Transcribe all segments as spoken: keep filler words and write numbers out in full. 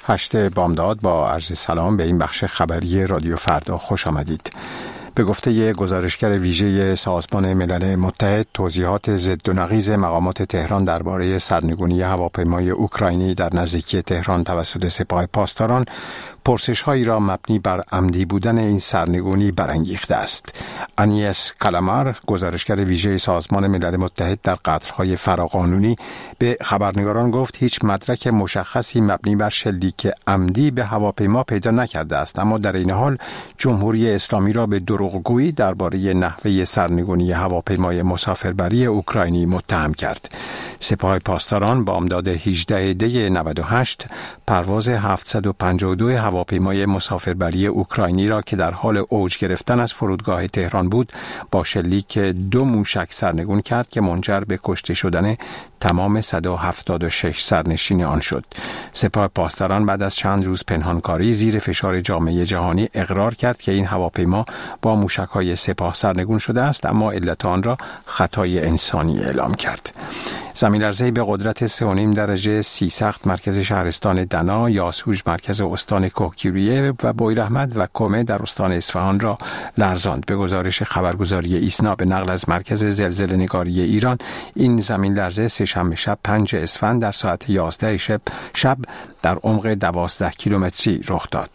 هشت بامداد با عرض سلام به این بخش خبری رادیو فردا خوش آمدید. به گفته گزارشگر ویژه سازمان ملل متحد، توضیحات ضد و نقیض مقامات تهران درباره سرنگونی هواپیمای اوکراینی در نزدیکی تهران توسط سپاه پاسداران پرسش‌هایی را مبنی بر عمدی بودن این سرنگونی برانگیخته است. انیس کلامر، گزارشگر ویژه سازمان ملل متحد در قتل‌های فراقانونی، به خبرنگاران گفت هیچ مدرک مشخصی مبنی بر شلیک عمدی به هواپیما پیدا نکرده است، اما در این حال جمهوری اسلامی را به دروغگویی درباره نحوه سرنگونی هواپیمای مسافربری اوکراینی متهم کرد. سپاه پاسداران بامداد هجدهم دی نود و هشت پرواز هفتصد و پنجاه و دو هواپیمای مسافربری اوکراینی را که در حال اوج گرفتن از فرودگاه تهران بود با شلیک دو موشک سرنگون کرد که منجر به کشته شدن تمام صد و هفتاد و شش سرنشین آن شد. سپاه پاسداران بعد از چند روز پنهانکاری زیر فشار جامعه جهانی اقرار کرد که این هواپیما با موشک‌های سپاه سرنگون شده است، اما علت آن را خطای انسانی اعلام کرد. زمین‌لرزه‌ای به قدرت سه و نیم درجه سی سخت مرکز شهرستان دنا، یاسوج مرکز استان کوکیریه و بویراحمد و کومه در استان اصفهان را لرزاند. به گزارش خبرگزاری ایسنا به نقل از مرکز زلزله‌نگاری ایران، این زمین‌لرزه سه‌شنبه شب پنج اسفند در ساعت یازده شب شب در عمق دوازده کیلومتری رخ داد.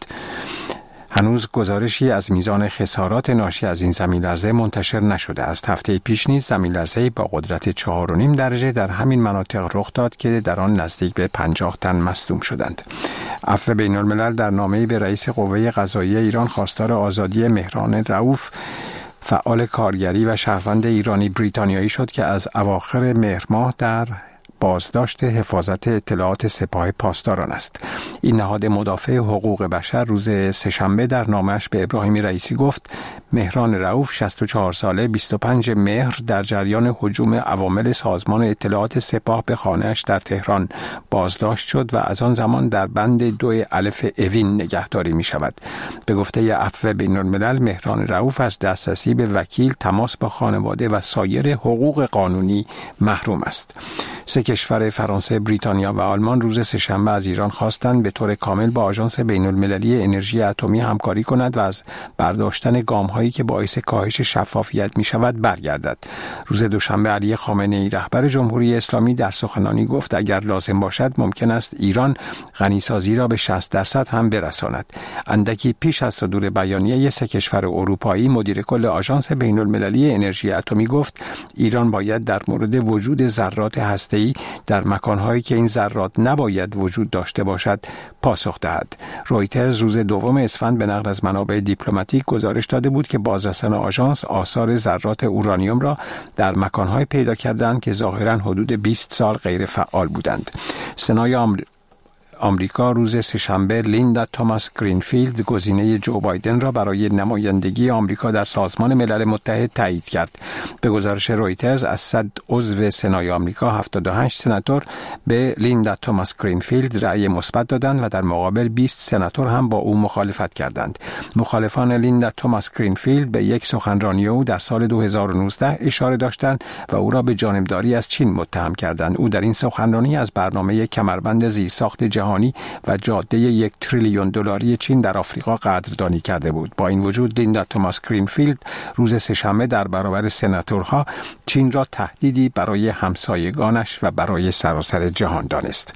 هنوز گزارشی از میزان خسارات ناشی از این زمین‌لرزه منتشر نشده است. هفته پیش نیز زمین‌لرزه‌ای با قدرت چهار و نیم درجه در همین مناطق رخ داد که در آن نزدیک به پنجاه تن مصدوم شدند. عفو بین‌الملل در نامه‌ای به رئیس قوه قضاییه ایران خواستار آزادی مهران رؤوف، فعال کارگری و شهروند ایرانی بریتانیایی شد که از اواخر مهر ماه در بازداشت حفاظت اطلاعات سپاه پاسداران است. این نهاد مدافع حقوق بشر روز سه‌شنبه در نامه‌اش به ابراهیم رئیسی گفت مهران رؤوف شصت و چهار ساله بیست و پنج مهر در جریان هجوم عوامل سازمان اطلاعات سپاه به خانه‌اش در تهران بازداشت شد و از آن زمان در بند دو الف اوین نگهداری می شود. به گفته عفو بین‌الملل، مهران رؤوف از دسترسی به وکیل، تماس با خانواده و سایر حقوق قانونی محروم است. سه کشور فرانسه، بریتانیا و آلمان روز سه‌شنبه از ایران خواستند به طور کامل با آژانس بین‌المللی انرژی اتمی همکاری کند و از برداشتن گام‌هایی که باعث کاهش شفافیت می‌شود برگردد. روز دوشنبه علی خامنه‌ای رهبر جمهوری اسلامی در سخنرانی گفت اگر لازم باشد ممکن است ایران غنیسازی را به شصت درصد هم برساند. اندکی پیش از صدور بیانیه سه کشور اروپایی، مدیر کل آژانس بین‌المللی انرژی اتمی گفت ایران باید در مورد وجود ذرات هسته‌ای در مکانهایی که این ذرات نباید وجود داشته باشد پاسخ دهد. رویترز روز دوم اسفند به نقل از منابع دیپلماتیک گزارش داده بود که بازرسان آژانس آثار ذرات اورانیوم را در مکانهایی پیدا کردند که ظاهراً حدود بیست سال غیر فعال بودند. سنای آمریکا آمریکا روز سه‌شنبه لیندا توماس گرینفیلد، گزینه جو بایدن را برای نمایندگی آمریکا در سازمان ملل متحد تایید کرد. به گزارش رویترز از صد عضو سنای آمریکا هفتاد و هشت سناتور به لیندا توماس گرینفیلد رأی مثبت دادند و در مقابل بیست سناتور هم با او مخالفت کردند. مخالفان لیندا توماس گرینفیلد به یک سخنرانی او در سال دو هزار و نوزده اشاره داشتند و او را به جانبداری از چین متهم کردند. او در این سخنرانی از برنامه کمربند زیرساخت جهانی و جاده یک تریلیون دلاری چین در آفریقا قدردانی کرده بود. با این وجود لیندا توماس گرینفیلد روز سه‌شنبه در برابر سناتورها چین را تهدیدی برای همسایگانش و برای سراسر جهان دانست.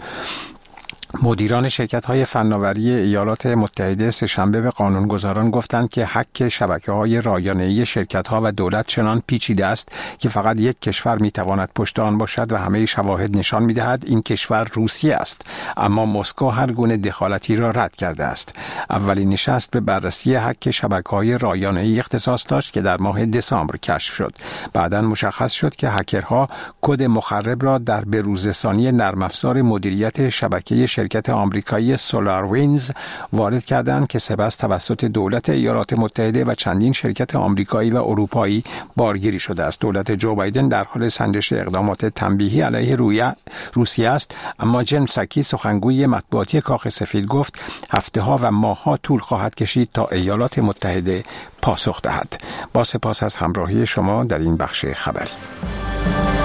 مدیران شرکت‌های فناوری ایالات متحده سه‌شنبه به قانونگذاران گفتند که حک شبکه‌های رایانه‌ای شرکت‌ها و دولت چنان پیچیده است که فقط یک کشور می‌تواند پشت آن باشد و همه شواهد نشان می‌دهد این کشور روسیه است، اما مسکو هر گونه دخالتی را رد کرده است. اولین نشست به بررسی حک شبکه‌های رایانه‌ای اختصاص داشت که در ماه دسامبر کشف شد. بعداً مشخص شد که هکرها کد مخرب را در بروزرسانی نرم افزار مدیریت شبکه شرکت آمریکایی سولار وینز وارد کردند که سپس توسط دولت ایالات متحده و چندین شرکت آمریکایی و اروپایی بارگیری شده است. دولت جو بایدن در حال سنجش اقدامات تنبیهی علیه روسیه است، اما جن ساکی، سخنگوی مطبوعاتی کاخ سفید، گفت هفته‌ها و ماه‌ها طول خواهد کشید تا ایالات متحده پاسخ دهد. با سپاس از همراهی شما در این بخش خبری.